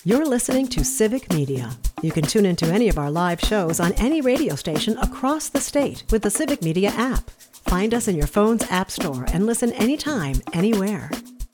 You're listening to Civic Media. You can tune into any of our live shows on any radio station across the state with the Civic Media app. Find us in your phone's app store and listen anytime, anywhere.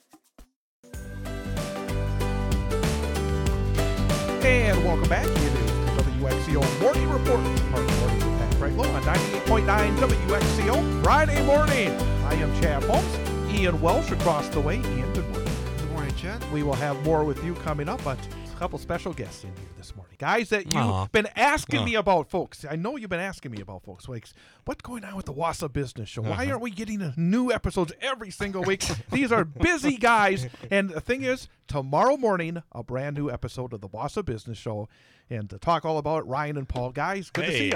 And welcome back. It is the WXCO Morning Report. Our morning with Pat Franklin on 98.9 WXCO Friday morning. I am Chad Holmes. Ian Welsh across the way. Ian, good morning. Good morning, Chad. We will have more with you coming up, but a couple special guests in here this morning. Guys that you've been asking me about, folks. I know you've been asking me about, folks. Like, what's going on with the Wausau Business Show? Why aren't we getting new episodes every single week? These are busy guys. And the thing is, tomorrow morning, a brand new episode of the Wausau Business Show. And to talk all about it, Ryan and Paul. Guys, good to see you.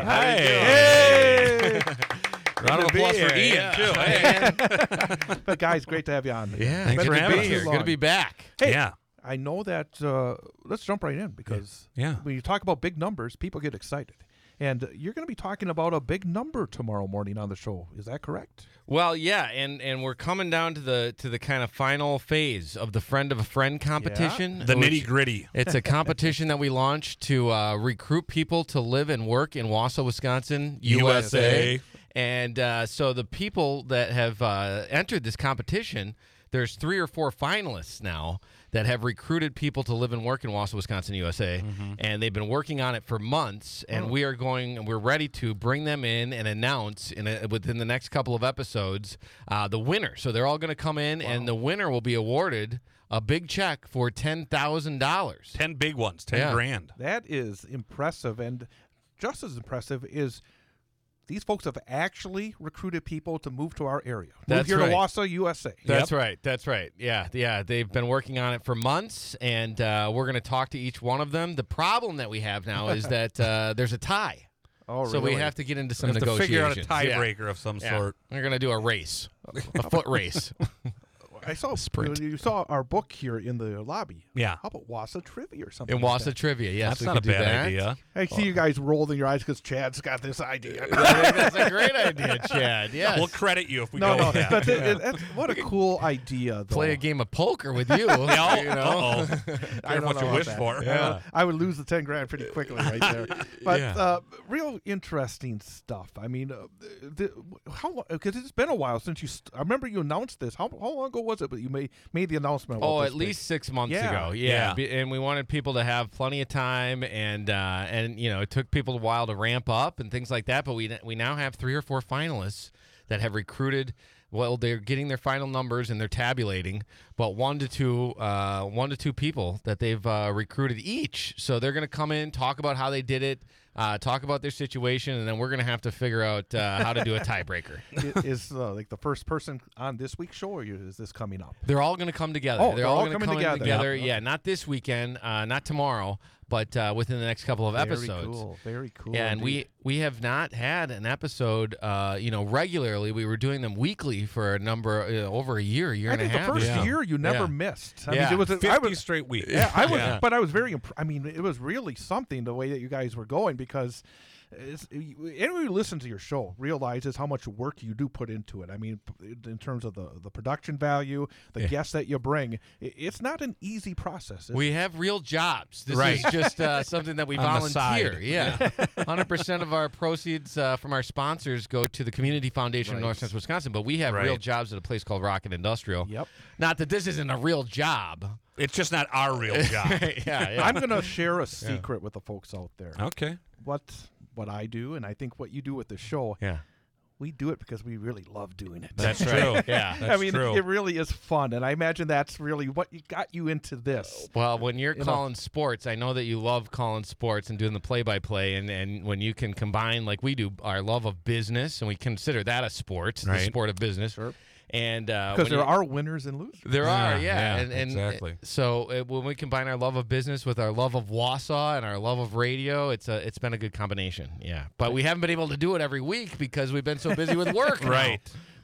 Hey. Round of applause for Ian, too. Hey. But guys, great to have you on. Yeah, Thanks good for to having be us. here. Good to be back. Hey, Yeah. I know that, let's jump right in because Yeah. when you talk about big numbers, people get excited. And you're going to be talking about a big number tomorrow morning on the show. Is that correct? Well, yeah, and we're coming down to the kind of final phase of the Friend of a Friend competition. The which- nitty gritty. It's a competition that we launched to recruit people to live and work in Wausau, Wisconsin, USA. And so the people that have entered this competition, there's 3 or 4 finalists now that have recruited people to live and work in Wausau, Wisconsin, USA. And they've been working on it for months. And we're ready to bring them in and announce within the next couple of episodes the winner. So they're all going to come in, and the winner will be awarded a big check for $10,000. 10 big ones, 10 grand. That is impressive. And just as impressive is these folks have actually recruited people to move to our area. That's move here right. to Wausau, USA. That's right. That's right. Yeah. They've been working on it for months, and we're going to talk to each one of them. The problem that we have now is that there's a tie. Oh, So we really? have to get into some Have to negotiations. figure out a tiebreaker of some Yeah. sort. We're going to do a race, a foot race. I saw Sprint. you saw our book here in the lobby. Yeah. How about Wausau Trivia or something? In like Wausau that? Trivia, yes. That's we not a could do bad that. idea. I see you guys rolling your eyes because Chad's got this idea. I think that's a great idea, Chad. Yes. We'll credit you if we No, go with that. but that's, what a cool idea, though. Play a game of poker with you. Yeah, you know? I uh-oh. don't Careful what know you about wish that. for. Yeah. I would lose the 10 grand pretty quickly right there. But Yeah. real interesting stuff. I mean, how long? Because it's been a while since you. I remember you announced this. How long ago was it? But you made the announcement. About Oh, this at least thing? 6 months Yeah. ago. Yeah. And we wanted people to have plenty of time, and you know, it took people a while to ramp up and things like that. But we now have 3 or 4 finalists that have recruited. Well, they're getting their final numbers and they're tabulating, but 1 to 2 people that they've recruited each. So they're going to come in, talk about how they did it, talk about their situation, and then we're going to have to figure out how to do a tiebreaker. Is like the first person on this week's show, or is this coming up? They're all going to come together. Oh, they're all going to coming come together. Yeah, not this weekend, not tomorrow, but within the next couple of episodes. Very cool. Yeah, and indeed. we have not had an episode, regularly. We were doing them weekly for a number over a year I and a think the half. first Yeah. year you never Yeah. mist. I Yeah. mean, it was. 50 straight weeks. Yeah, I was, Yeah. but I was very. I mean, it was really something the way that you guys were going because anyone who listens to your show realizes how much work you do put into it. I mean, in terms of the production value, the guests that you bring, it's not an easy process. We have real jobs. This Right. is just something that we On the volunteer. side. Yeah, 100% of our proceeds from our sponsors go to the Community Foundation of Right. North Central Wisconsin. But we have real Right. jobs at a place called Rocket Industrial. Yep. Not that this isn't a real job. It's just not our real job. yeah. I'm going to share a secret with the folks out there. Okay. What I do, and I think what you do with the show, Yeah. we do it because we really love doing it. That's right. true. Yeah. That's I mean, true. it really is fun, and I imagine that's really what got you into this. Well, when you're know. calling sports, I know that you love calling sports and doing the play-by-play, and when you can combine, like we do, our love of business, and we consider that a sport, the Right. sport of business. Sure. And Because there are winners and losers. There are, Yeah, and exactly. So when we combine our love of business with our love of Wausau and our love of radio, it's been a good combination. Yeah, but we haven't been able to do it every week because we've been so busy with work. now. Right.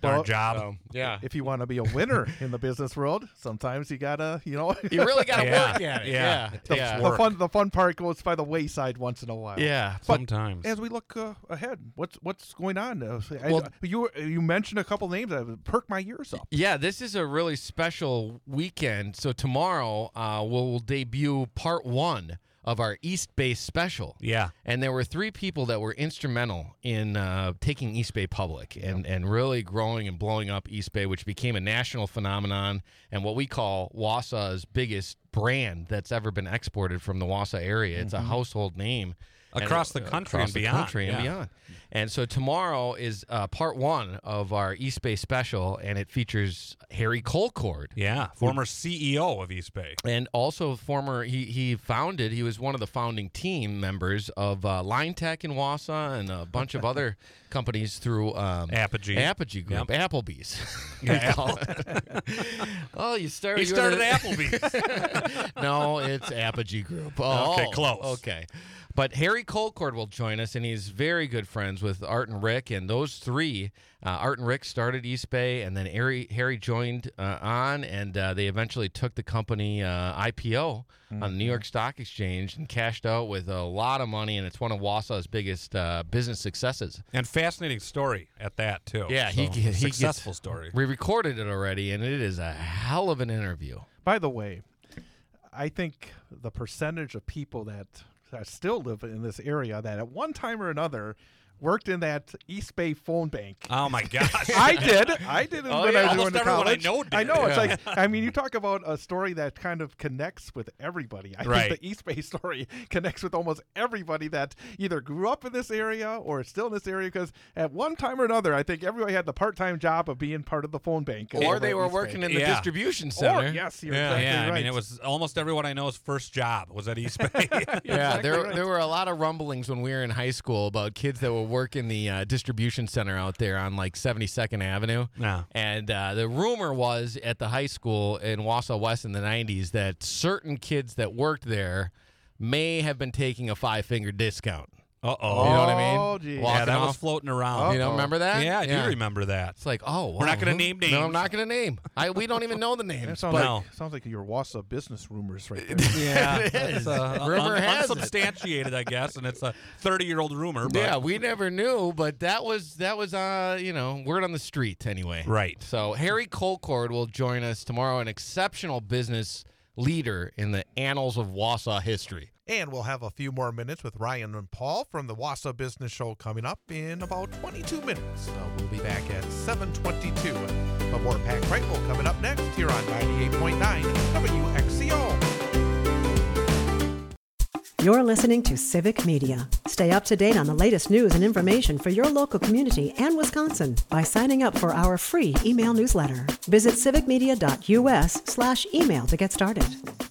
darn Well, job. Yeah. If you want to be a winner in the business world, sometimes you gotta, You really got to Yeah. work at it. Yeah. Yeah. It Yeah. takes the fun part goes by the wayside once in a while. Yeah. But Sometimes. as we look ahead, what's going on? Well- You mentioned a couple names that perked my ears up. Yeah, this is a really special weekend. So tomorrow we'll debut part 1 of our East Bay special. Yeah. And there were 3 people that were instrumental in taking East Bay public and really growing and blowing up East Bay, which became a national phenomenon and what we call Wausa's biggest brand that's ever been exported from the Wausa area. It's a household name. Across the country across and the beyond. country and Yeah. beyond. And so tomorrow is part 1 of our East Bay special, and it features Harry Colcord. Yeah. Former CEO of East Bay. And also he was one of the founding team members of Line Tech in Wausau and a bunch of other companies through Apogee Group, Yep. Applebee's. Yeah. Oh, He started Applebee's. No, it's Apogee Group. Oh, Okay, close. Okay. But Harry Colcord will join us, and he's very good friends with Art and Rick. And those 3, Art and Rick started East Bay, and then Harry joined on, and they eventually took the company IPO on the New York Stock Exchange and cashed out with a lot of money, and it's one of Wausau's biggest business successes. And fascinating story at that, too. Yeah, So, he successful story. We recorded it already, and it is a hell of an interview. By the way, I think the percentage of people that still live in this area that at one time or another worked in that East Bay phone bank. Oh, my gosh. I did when I was Almost going to everyone I college. know did. I know. It's Yeah. like, you talk about a story that kind of connects with everybody. I Right. think the East Bay story connects with almost everybody that either grew up in this area or is still in this area, because at one time or another, I think everybody had the part-time job of being part of the phone bank. Or over they at were East working Bay. in the Yeah. distribution center. Or, yes, you're Yeah. exactly Yeah, right. I mean, it was almost everyone I know's first job was at East Bay. Yeah, Exactly right. there were a lot of rumblings when we were in high school about kids that would work in the distribution center out there on like 72nd Avenue. Yeah. And the rumor was at the high school in Wausau West in the 90s that certain kids that worked there may have been taking a 5-finger discount. Uh-oh. You know what I mean? Oh, geez. Walking Yeah, that was off. floating around. You don't remember that? Yeah, I do remember that. It's like, oh, We're not wow, gonna name No, I'm names. not going to name. We don't even know the That names. sounds, but sounds like your Wausa business rumors right there. Yeah, It it's is. un- Rumor has it. unsubstantiated, I guess, and it's a 30-year-old rumor. But yeah, we never knew, but that was word on the street anyway. Right. So Harry Colcord will join us tomorrow, an exceptional business leader in the annals of Wausau history. And we'll have a few more minutes with Ryan and Paul from the Wausa Business Show coming up in about 22 minutes. We'll be back at 7:22. But more Pack Right will coming up next here on 98.9 WXCO. You're listening to Civic Media. Stay up to date on the latest news and information for your local community and Wisconsin by signing up for our free email newsletter. Visit civicmedia.us/email to get started.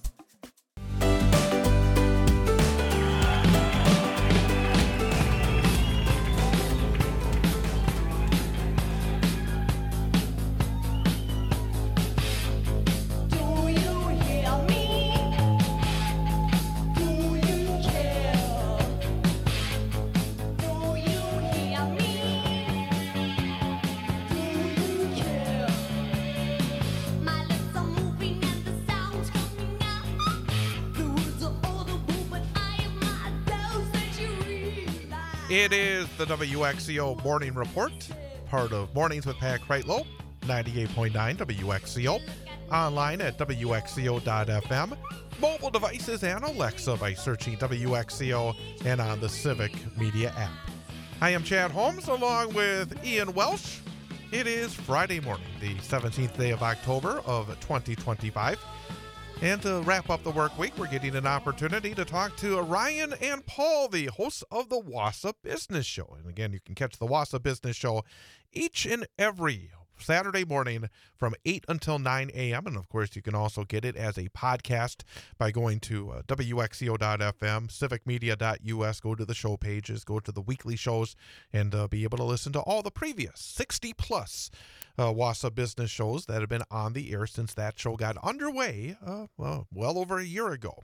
It is the WXCO Morning Report, part of Mornings with Pat Kreitlow, 98.9 WXCO, online at WXCO.FM, mobile devices and Alexa by searching WXCO and on the Civic Media app. I am Chad Holmes along with Ian Welsh. It is Friday morning, the 17th day of October of 2025. And to wrap up the work week, we're getting an opportunity to talk to Ryan and Paul, the hosts of the Wausa Business Show. And again, you can catch the Wausa Business Show each and every Saturday morning from 8 until 9 a.m. And, of course, you can also get it as a podcast by going to WXCO.FM, civicmedia.us, go to the show pages, go to the weekly shows, and be able to listen to all the previous 60-plus Wausa Business shows that have been on the air since that show got underway well over a year ago.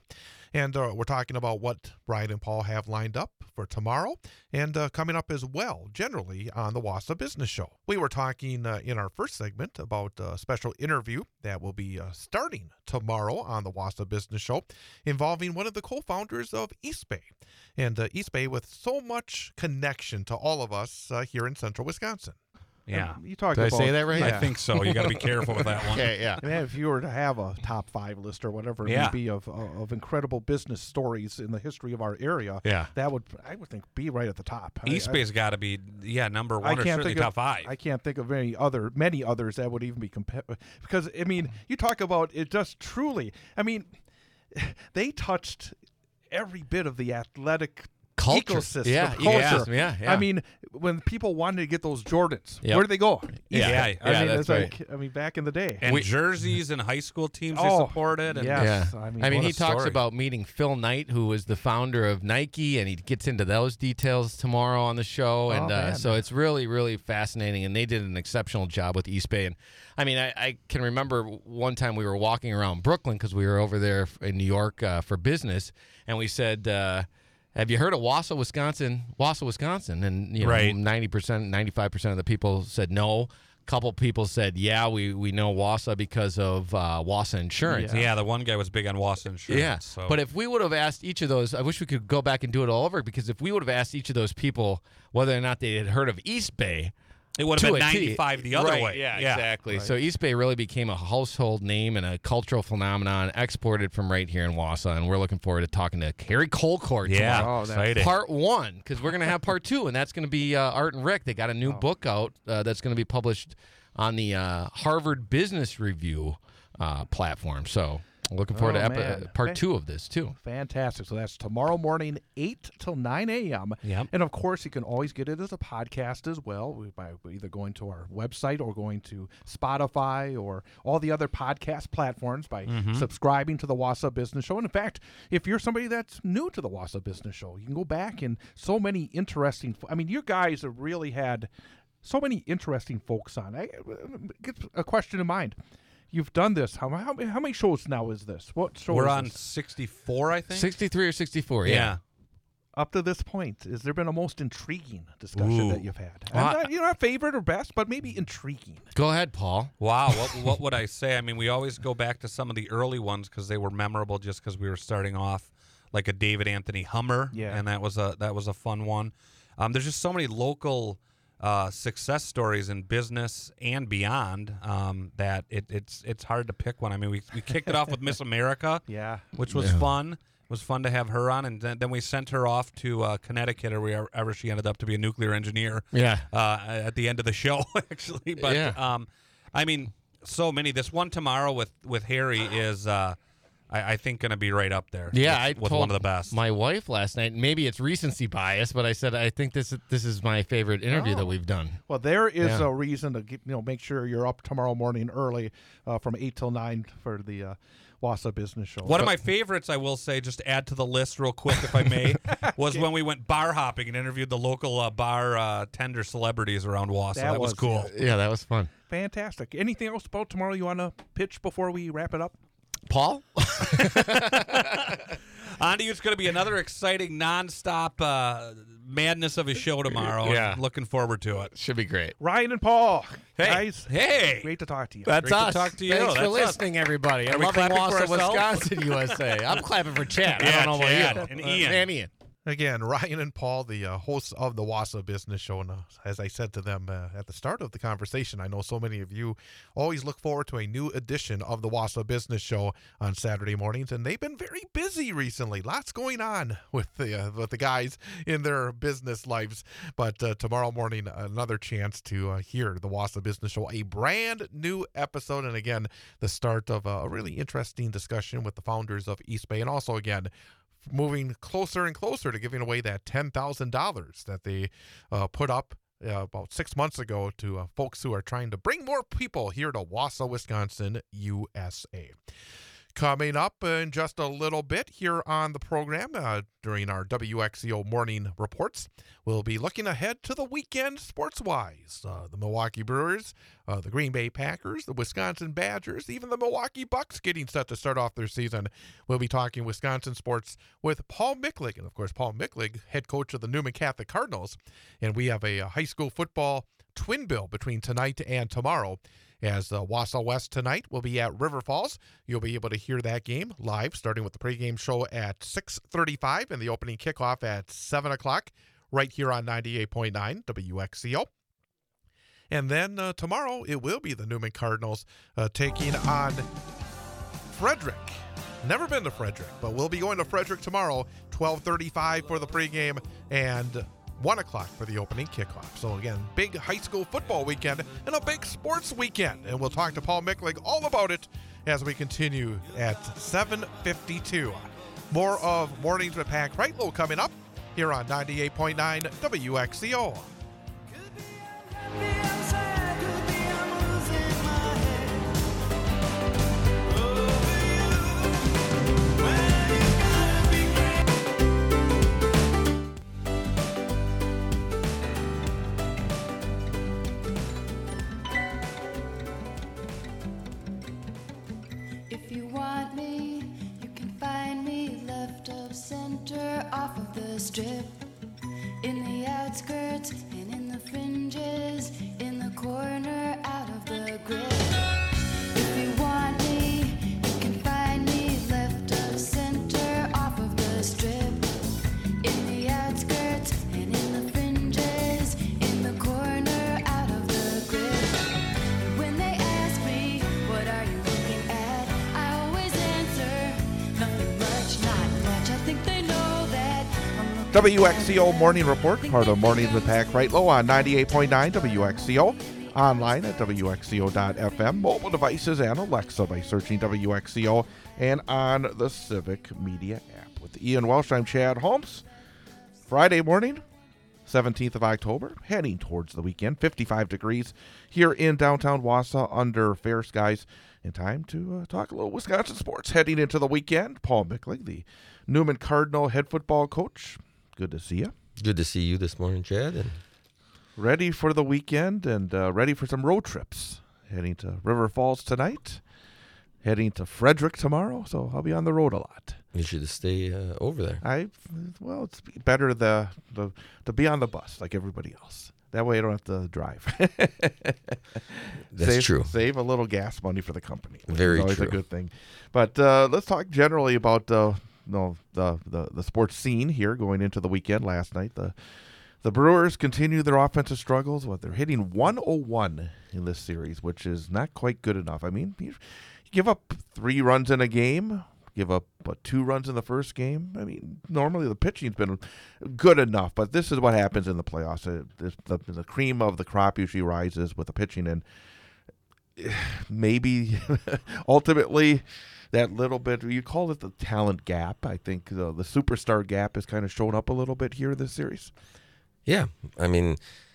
And we're talking about what Brian and Paul have lined up for tomorrow and coming up as well, generally, on the Wassa Business Show. We were talking in our first segment about a special interview that will be starting tomorrow on the Wassa Business Show involving one of the co-founders of East Bay. And East Bay with so much connection to all of us here in central Wisconsin. Yeah. You talk Did about, I say that right? I think so. You got to be careful with that one. Okay, yeah. Man, if you were to have a top 5 list or whatever it may be of incredible business stories in the history of our area, that would, I would think, be right at the top. East Bay's got to be, number 1 or certainly top 5. I can't think of many others that would even be because, I mean, you talk about it just truly, I mean, they touched every bit of the athletic culture. Ecosystem, culture. Yeah. I mean, when people wanted to get those Jordans, where did they go? Yeah, that's right. I mean, back in the day. And jerseys and high school teams they supported. And yes. I mean he talks story. about meeting Phil Knight, who was the founder of Nike, and he gets into those details tomorrow on the show. And so it's really, really fascinating. And they did an exceptional job with East Bay. And I mean, I can remember one time we were walking around Brooklyn because we were over there in New York for business, and we said, have you heard of Wassa, Wisconsin? And 90%, 95% of the people said no. A couple people said, yeah, we know Wassa because of Wassa Insurance. Yeah, the one guy was big on Wassa Insurance. Yeah, so. But if we would have asked each of those, I wish we could go back and do it all over, because if we would have asked each of those people whether or not they had heard of East Bay, it would have been 95 the other way. Yeah, exactly. Right. So East Bay really became a household name and a cultural phenomenon exported from right here in Wassa, and we're looking forward to talking to Harry Colcourt tomorrow. Exciting. Part 1, because we're going to have part 2, and that's going to be Art and Rick. They got a new book out that's going to be published on the Harvard Business Review platform. So looking forward to part 2 of this, too. Fantastic. So that's tomorrow morning, 8 till 9 a.m. Yep. And, of course, you can always get it as a podcast as well by either going to our website or going to Spotify or all the other podcast platforms by subscribing to the Wassa Business Show. And, in fact, if you're somebody that's new to the Wassa Business Show, you can go back and so many interesting – I mean, you guys have really had so many interesting folks on. I get a question in mind. You've done this. How many shows now is this? What show? We're is on this? 64, I think. 63 or 64, yeah. Up to this point, has there been a most intriguing discussion that you've had? Not favorite or best, but maybe intriguing. Go ahead, Paul. Wow, what would I say? I mean, we always go back to some of the early ones because they were memorable just because we were starting off, like a David Anthony Hummer, and that was a fun one. There's just so many local success stories in business and beyond that it's hard to pick one. I mean, we kicked it off with Miss America, which was fun. It was fun to have her on, and then we sent her off to Connecticut, or wherever she ended up to be a nuclear engineer. At the end of the show, actually. But I mean, so many. This one tomorrow with Harry is. I think going to be right up there. Yeah, I told one of the best. My wife last night. Maybe it's recency bias, but I said I think this is my favorite interview that we've done. Well, there is a reason to make sure you're up tomorrow morning early from 8 till 9 for the Wassa Business Show. One of my favorites, I will say, just to add to the list real quick, if I may, was when we went bar hopping and interviewed the local bar tender celebrities around Wassa. That was cool. Yeah, that was fun. Fantastic. Anything else about tomorrow you want to pitch before we wrap it up? Paul? On to you. It's going to be another exciting, nonstop madness of a show tomorrow. Yeah. Looking forward to it. Should be great. Ryan and Paul. Hey. Guys. Hey. Great to talk to you. That's great us. to talk to you. Thanks for That's listening, everybody. I'm we loving clapping for Wassa, ourselves? Wisconsin, USA. I'm clapping for Chad. I Yeah, don't know Chad about you. and Ian. And Ian. Again, Ryan and Paul, the hosts of the Wassa Business Show. And as I said to them at the start of the conversation, I know so many of you always look forward to a new edition of the Wassa Business Show on Saturday mornings. And they've been very busy recently. Lots going on with the guys in their business lives. But tomorrow morning, another chance to hear the Wassa Business Show, a brand new episode. And again, the start of a really interesting discussion with the founders of East Bay. And also, again, moving closer and closer to giving away that $10,000 that they put up about 6 months ago to folks who are trying to bring more people here to Wassa, Wisconsin, USA. Coming up in just a little bit here on the program during our WXCO morning reports, we'll be looking ahead to the weekend sports-wise. The Milwaukee Brewers, the Green Bay Packers, the Wisconsin Badgers, even the Milwaukee Bucks getting set to start off their season. We'll be talking Wisconsin sports with Paul Micklig. And, of course, Paul Micklig, head coach of the Newman Catholic Cardinals. And we have a high school football twin bill between tonight and tomorrow. As Wausau West tonight will be at River Falls. You'll be able to hear that game live, starting with the pregame show at 6:35 and the opening kickoff at 7 o'clock, right here on 98.9 WXCO. And then tomorrow, it will be the Newman Cardinals taking on Frederick. Never been to Frederick, but we'll be going to Frederick tomorrow, 12:35 for the pregame and 1 o'clock for the opening kickoff. So again, big high school football weekend and a big sports weekend. And we'll talk to Paul Micklig all about it as we continue at 7:52. More of Mornings with Pat Kreitlow coming up here on 98.9 WXCO. Off of the strip, in the outskirts and in the fringes, in the corner, out of the grip. If you want me, you can find me left of center, off of the strip, in the outskirts and in the fringes, in the corner, out of the grip. And when they ask me, what are you looking at? I always answer, nothing much, not much. I think they know. WXCO Morning Report, part of Mornings with Pat Kreitlow on 98.9 WXCO, online at WXCO.FM, mobile devices and Alexa by searching WXCO, and on the Civic Media app. With Ian Welsh, I'm Chad Holmes. Friday morning, 17th of October, heading towards the weekend, 55 degrees here in downtown Wausau under fair skies. And time to talk a little Wisconsin sports heading into the weekend. Paul Micklig, the Newman Cardinal head football coach. Good to see you. Good to see you this morning, Chad. And ready for the weekend and ready for some road trips. Heading to River Falls tonight, heading to Frederick tomorrow, so I'll be on the road a lot. You should stay over there. It's better to be on the bus like everybody else. That way I don't have to drive. That's true. Save a little gas money for the company. Very always true. A good thing. But let's talk generally about the sports scene here going into the weekend. Last night, the Brewers continue their offensive struggles. They're hitting 101 in this series, which is not quite good enough. I mean, you give up 3 runs in a game, give up 2 runs in the first game. I mean, normally the pitching's been good enough, but this is what happens in the playoffs. The cream of the crop usually rises with the pitching, and maybe ultimately that little bit, you call it the talent gap. I think the superstar gap has kind of shown up a little bit here this series. Yeah, I mean,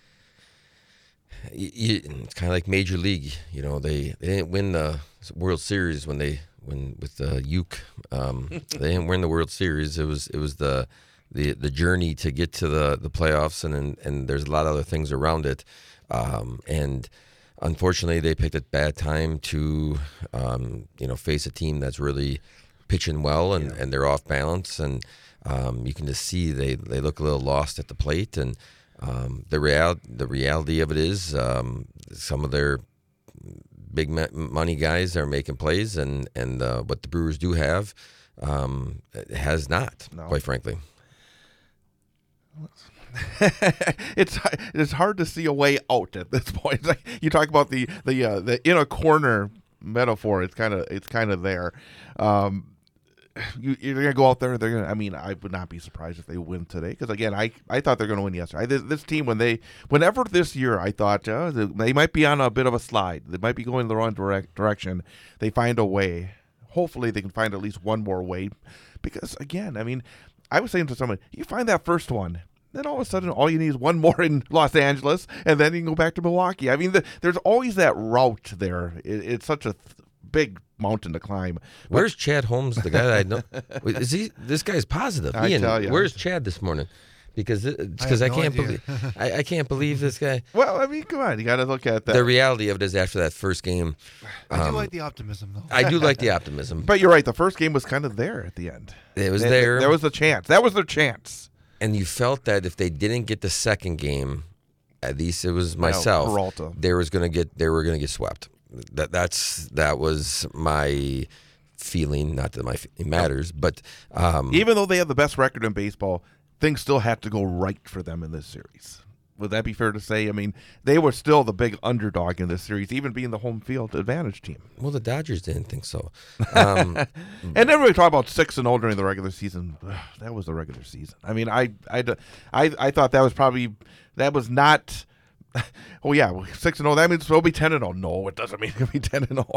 it's kind of like Major League. You know, they didn't win the World Series with Uke. They didn't win the World Series. It was the journey to get to the playoffs, and there's a lot of other things around it, and unfortunately, they picked a bad time to, face a team that's really pitching well and they're off balance, and you can just see they look a little lost at the plate. And the reality of it is, some of their big money guys are making plays, and what the Brewers do have has not, quite frankly. It's hard to see a way out at this point. Like you talk about the in a corner metaphor. It's kind of there. You're gonna go out there. I would not be surprised if they win today. Because again, I thought they're gonna win yesterday. This team, whenever this year, I thought they might be on a bit of a slide. They might be going the wrong direction. They find a way. Hopefully, they can find at least one more way. Because again, I was saying to someone, you find that first one. Then all of a sudden, all you need is one more in Los Angeles, and then you can go back to Milwaukee. There's always that route there. It's such a big mountain to climb. Where's Chad Holmes, the guy that I know? Is he? This guy's positive. I Ian, tell you. where's Chad this morning? Because I can't believe I can't believe this guy. Well, I mean, come on, you got to look at that. The reality of it is after that first game. I do like the optimism, though. I do like the optimism. But you're right. The first game was kind of there at the end. It was there. There was a chance. That was their chance. And you felt that if they didn't get the second game, at least it was myself, Peralta. they were going to get swept. That was my feeling. Not that it matters, but even though they have the best record in baseball, things still had to go right for them in this series. Would that be fair to say? I mean, they were still the big underdog in this series, even being the home field advantage team. Well, the Dodgers didn't think so. And everybody talk about 6-0 during the regular season. That was the regular season. I mean, I thought that was not. Oh yeah, 6-0. That means it'll be 10-0. No, it doesn't mean it'll be 10-0.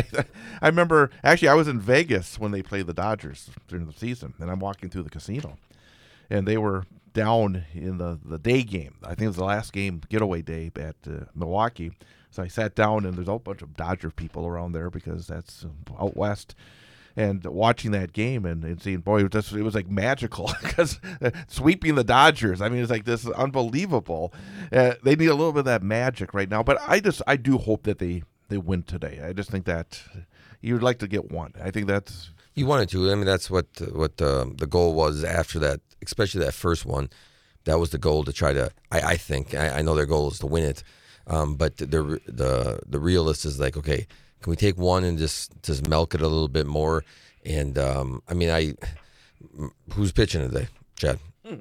I remember actually I was in Vegas when they played the Dodgers during the season, and I'm walking through the casino, and they were down in the day game. I think it was the last game, getaway day at Milwaukee. So I sat down, and there's a whole bunch of Dodger people around there because that's out west. And watching that game and seeing, boy, it was like magical because sweeping the Dodgers. I mean, it's like this is unbelievable. They need a little bit of that magic right now. But I do hope that they win today. I just think that you'd like to get one. I think that's. You wanted to. I mean, that's what the goal was after that, especially that first one. That was the goal to try to. I think I know their goal is to win it, but the realist is like, okay, can we take one and just milk it a little bit more? And I mean, who's pitching today, Chad?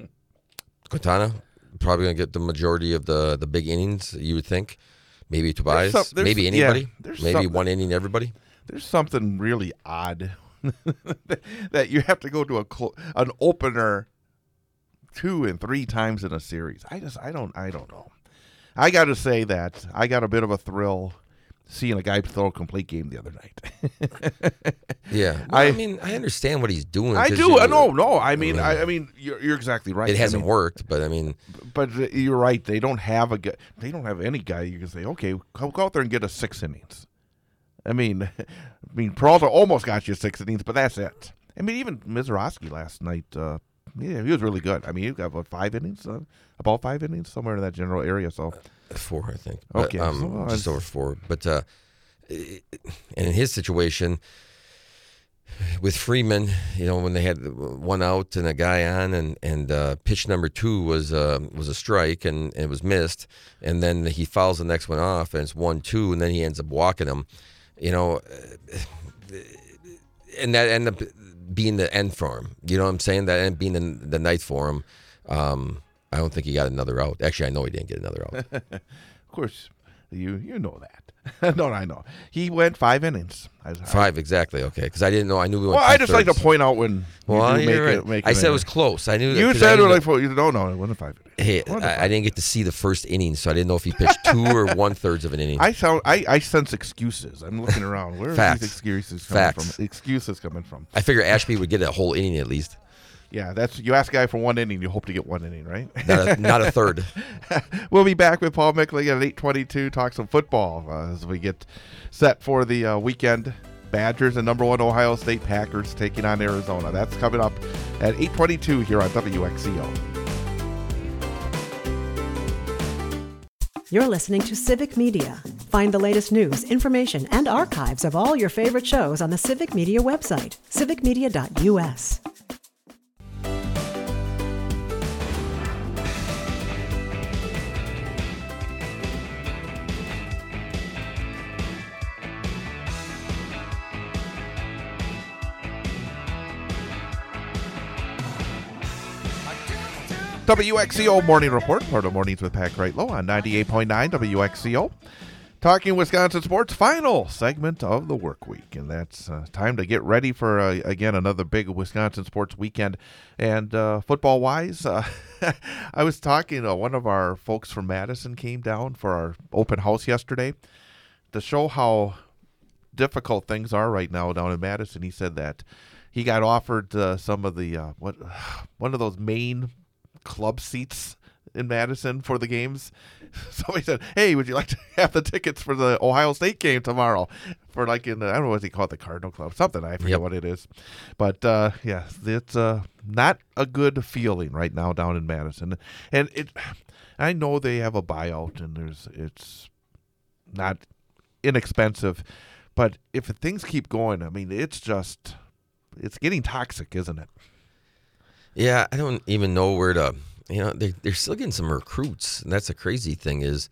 Quintana probably gonna get the majority of the big innings. You would think, maybe Tobias, maybe anybody, maybe one inning everybody. There's something really odd. That you have to go to an opener 2 and 3 times in a series. I don't know. I got to say that I got a bit of a thrill seeing a guy throw a complete game the other night. Yeah, well, I mean, I understand what he's doing. I do. No. I mean, you're exactly right. It hasn't worked, but I mean, but you're right. They don't have any guy you can say, okay, go out there and get us 6 innings. I mean, Peralta almost got you 6 innings, but that's it. I mean, even Mizorowski last night, he was really good. I mean, he got about 5 innings, about 5 innings, somewhere in that general area. So 4, I think. Okay, but, just over 4. But and in his situation with Freeman, when they had 1 out and a guy on, and pitch number 2 was a strike and it was missed, and then he fouls the next one off and it's 1-2, and then he ends up walking him. And that ended up being the end for him. You know what I'm saying? That ended up being the night for him. I don't think he got another out. Actually, I know he didn't get another out. Of course, you know that. No, I know. He went 5 innings. 5, exactly. Okay, because I didn't know. I knew we went. Well, I just like to point out when. Well, you're right. I said it was close. I knew. You said it like you don't know. It wasn't 5 innings. Hey, I didn't get to see the first inning, so I didn't know if he pitched 2 or 1/3 of an inning. I sense excuses. I'm looking around. Where are these excuses coming from? Excuses coming from. I figure Ashby would get a whole inning at least. Yeah, you ask a guy for 1 inning, you hope to get 1 inning, right? Not a third. We'll be back with Paul Mickling at 8:22. Talk some football as we get set for the weekend. Badgers and number 1 Ohio State Packers taking on Arizona. That's coming up at 8:22 here on WXCO. You're listening to Civic Media. Find the latest news, information, and archives of all your favorite shows on the Civic Media website, civicmedia.us. WXCO Morning Report, part of Mornings with Pat Greatlow on 98.9 WXCO. Talking Wisconsin sports, final segment of the work week. And that's time to get ready for, again, another big Wisconsin sports weekend. And football-wise, I was talking to one of our folks from Madison came down for our open house yesterday to show how difficult things are right now down in Madison. He said that he got offered some of the one of those main club seats in Madison for the games. Somebody said, "Hey, would you like to have the tickets for the Ohio State game tomorrow?" For like in the, I don't know what he called the Cardinal Club, something, I forget what it is. But yeah, it's not a good feeling right now down in Madison, and I know they have a buyout and it's not inexpensive, but if things keep going, I mean, it's getting toxic, isn't it? Yeah, I don't even know where to. They're still getting some recruits, and that's the crazy thing is,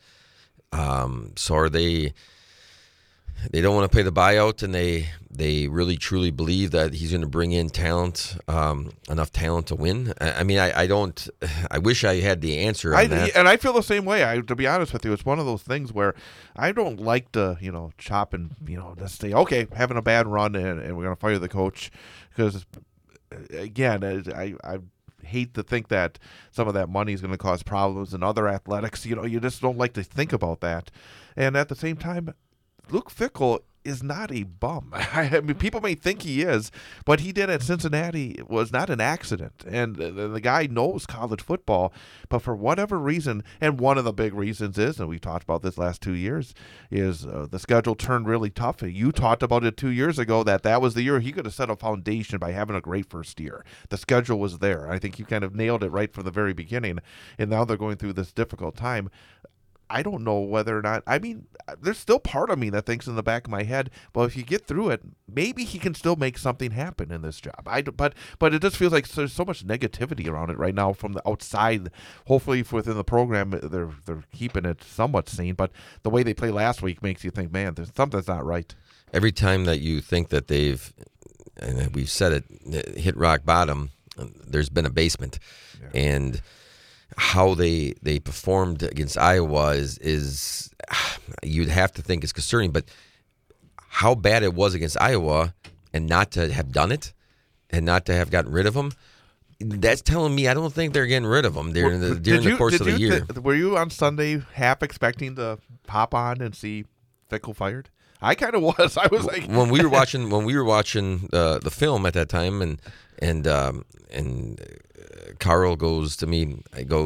so are they? They don't want to pay the buyout, and they really truly believe that he's going to bring in talent, enough talent to win. I mean, I don't. I wish I had the answer on that. And I feel the same way. To be honest with you, it's one of those things where I don't like to, chop and just say, okay, having a bad run and we're going to fire the coach, because again, I hate to think that some of that money is going to cause problems in other athletics. You just don't like to think about that. And at the same time, Luke Fickell is not a bum. I mean, people may think he is, but he did at Cincinnati was not an accident. And the guy knows college football, but for whatever reason, and one of the big reasons is, and we talked about this last 2 years, is the schedule turned really tough. You talked about it 2 years ago that was the year he could have set a foundation by having a great first year. The schedule was there. I think you kind of nailed it right from the very beginning, and now they're going through this difficult time. I don't know whether or not, I mean, there's still part of me that thinks in the back of my head, well, if you get through it, maybe he can still make something happen in this job. But it just feels like there's so much negativity around it right now from the outside. Hopefully within the program, they're keeping it somewhat sane, but the way they played last week makes you think, man, there's something's not right. Every time that you think that they've, and we've said it, hit rock bottom, there's been a basement. Yeah. And how they performed against Iowa is you'd have to think is concerning, but how bad it was against Iowa and not to have done it and not to have gotten rid of them, that's telling me I don't think they're getting rid of them during the course of the year. Were you on Sunday half expecting to pop on and see Fickell fired? I kind of was. I was like, when we were watching the film at that time, and Carl goes to me,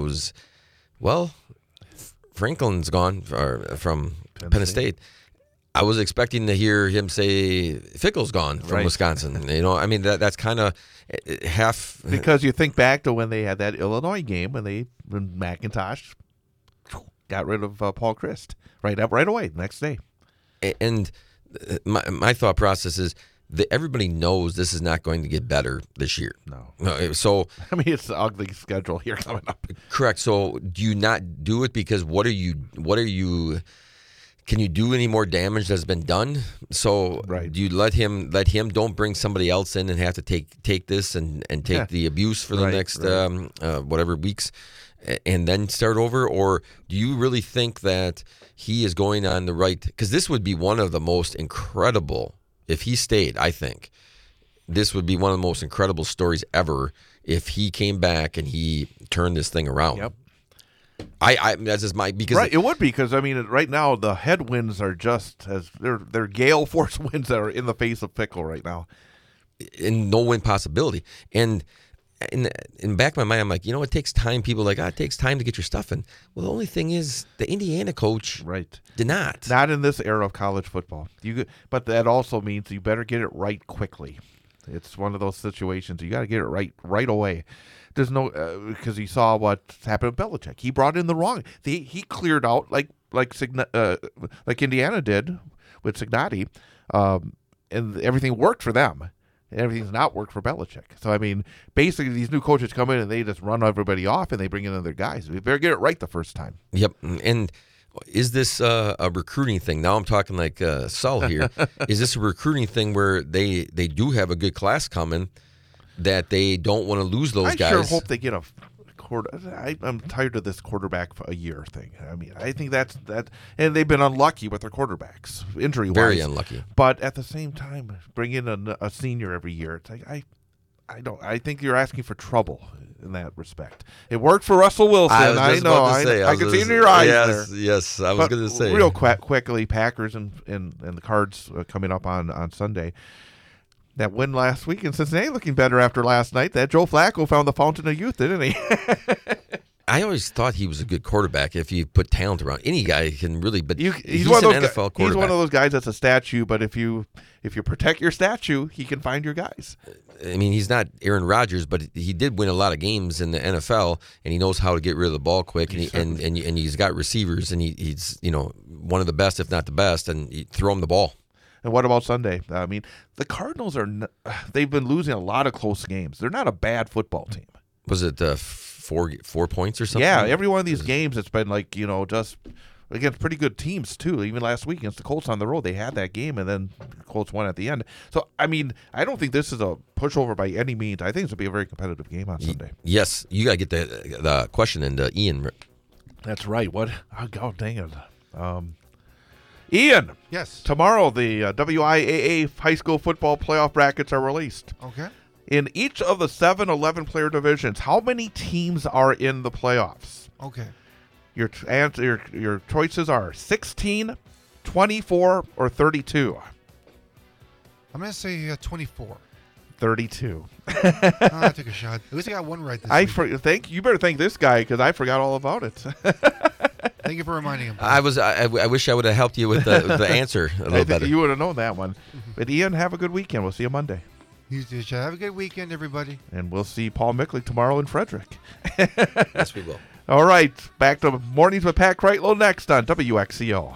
well, Franklin's gone from Penn State. I was expecting to hear him say Fickell's gone from Wisconsin. I mean, that's kind of half. Because you think back to when they had that Illinois game when McIntosh got rid of Paul Chryst right away the next day. And my thought process is that everybody knows this is not going to get better this year. No. So I mean, it's an ugly schedule here coming up. Correct. So do you not do it because what are you? Can you do any more damage that's been done? So do you let him? Don't bring somebody else in and have to take this and take the abuse for the next whatever weeks, and then start over? Or do you really think that he is going on the right? Because this would be one of the most incredible, if he stayed, I think, this would be one of the most incredible stories ever if he came back and he turned this thing around. Yep. That's just because it would be, because I mean right now the headwinds are just as they're gale force winds that are in the face of Fickell right now, and no win possibility. And in back of my mind, I'm like, it takes time. People are like, it takes time to get your stuff in. Well, the only thing is, the Indiana coach did not in this era of college football. But that also means you better get it right quickly. It's one of those situations you got to get it right away. There's no because you saw what happened with Belichick. He brought in the wrong. He cleared out like Indiana did with Cignati, and everything worked for them. And everything's not worked for Belichick. So, I mean, basically these new coaches come in and they just run everybody off and they bring in other guys. We better get it right the first time. Yep. And is this a recruiting thing? Now I'm talking like Saul here. Is this a recruiting thing where they do have a good class coming that they don't want to lose those guys? I sure hope they get a I'm tired of this quarterback for a year thing. I mean, I think that's and they've been unlucky with their quarterbacks, injury-wise. Very unlucky. But at the same time, bring in a senior every year. It's like I think you're asking for trouble in that respect. It worked for Russell Wilson. I know. I could see it in your eyes there. Yes, I was going to say. Real quickly, Packers and the Cards coming up on Sunday. That win last week in Cincinnati looking better after last night. That Joe Flacco found the fountain of youth, didn't he? I always thought he was a good quarterback. If you put talent around, any guy can really. But he's one an of those NFL quarterback. He's one of those guys that's a statue. But if you protect your statue, he can find your guys. I mean, he's not Aaron Rodgers, but he did win a lot of games in the NFL, and he knows how to get rid of the ball quick, and he's got receivers, and he's one of the best, if not the best, and you throw him the ball. And what about Sunday? I mean, the Cardinals they've been losing a lot of close games. They're not a bad football team. Was it 4 points or something? Yeah, every one of these games, it's been like, just against pretty good teams, too. Even last week against the Colts on the road, they had that game, and then the Colts won at the end. So, I mean, I don't think this is a pushover by any means. I think it's going to be a very competitive game on Sunday. Yes. You got to get the question into Ian. That's right. What? Oh, dang it. Ian. Yes. Tomorrow, the WIAA high school football playoff brackets are released. Okay. In each of the 7 11-player divisions, how many teams are in the playoffs? Okay. Your choices are 16, 24, or 32. I'm going to say 24. 32. I took a shot. At least I got one right this week. You better thank this guy because I forgot all about it. Thank you for reminding him. I wish I would have helped you with the answer a little better. You would have known that one. But Ian, have a good weekend. We'll see you Monday. You too, Chad. Have a good weekend, everybody. And we'll see Paul Micklich tomorrow in Frederick. Yes, we will. All right. Back to Mornings with Pat Kreitlow next on WXCO.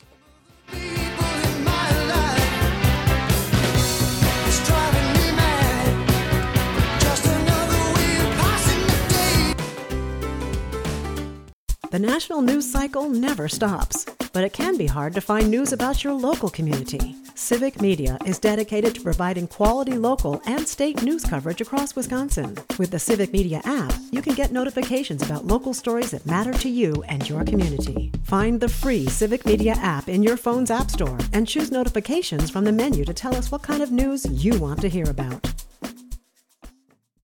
The national news cycle never stops, but it can be hard to find news about your local community. Civic Media is dedicated to providing quality local and state news coverage across Wisconsin. With the Civic Media app, you can get notifications about local stories that matter to you and your community. Find the free Civic Media app in your phone's app store and choose notifications from the menu to tell us what kind of news you want to hear about.